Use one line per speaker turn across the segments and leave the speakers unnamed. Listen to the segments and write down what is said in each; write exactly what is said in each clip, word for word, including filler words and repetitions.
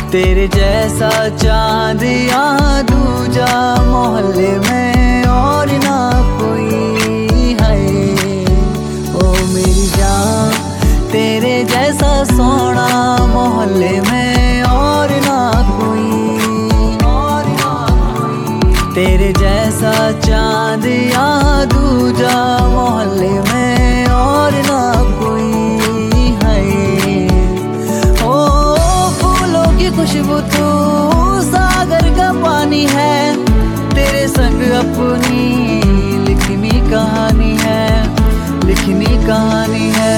तेरे जैसा चांद या दूजा मोहल्ले में और ना कोई है। ओ मेरी जान तेरे जैसा सोना मोहल्ले में और ना कोई, और ना कोई। तेरे जैसा चांद या दूजा मोहल्ले में और ना कोई है। ओ फूलों की खुशबू तू सागर का पानी है, तेरे संग अपनी लिखनी कहानी है, लिखनी कहानी है।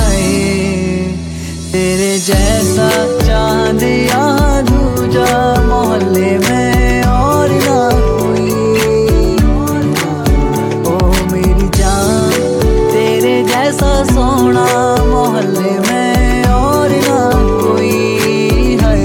तेरे जैसा चांद या दूजा मोहल्ले में और ना कोई। ओ मेरी जान तेरे जैसा सोना मोहल्ले में और ना कोई है।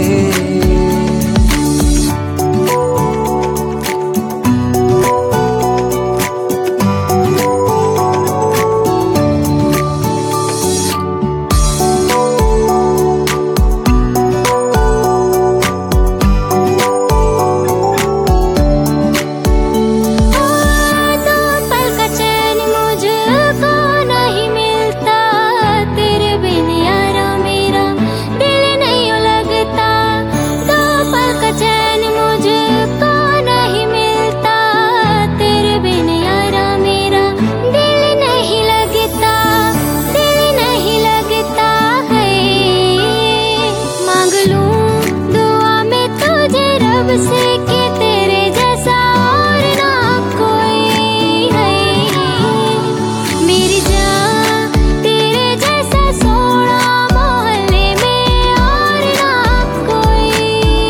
से कि तेरे जैसा और ना कोई है। मेरी जान तेरे जैसा सोना मोहल्ले में और ना कोई।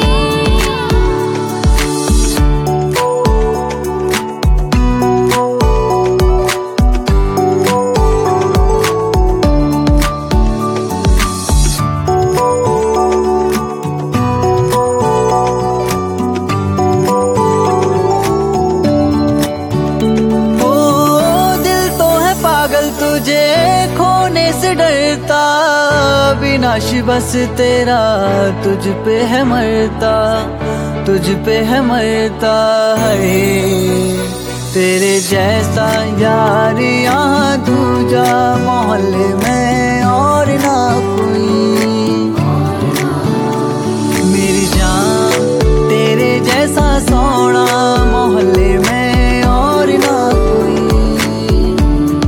तुझे खोने से डरता विनाश बस तेरा तुझ पे है मरता, तुझ पे है मरता है। तेरे जैसा यार यहाँ दूजा मोहल्ले में और ना कोई। मेरी जान तेरे जैसा सोना मोहल्ले में और ना कोई।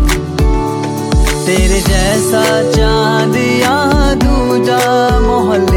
तेरे जैसा चांद या दूजा मोहल्ले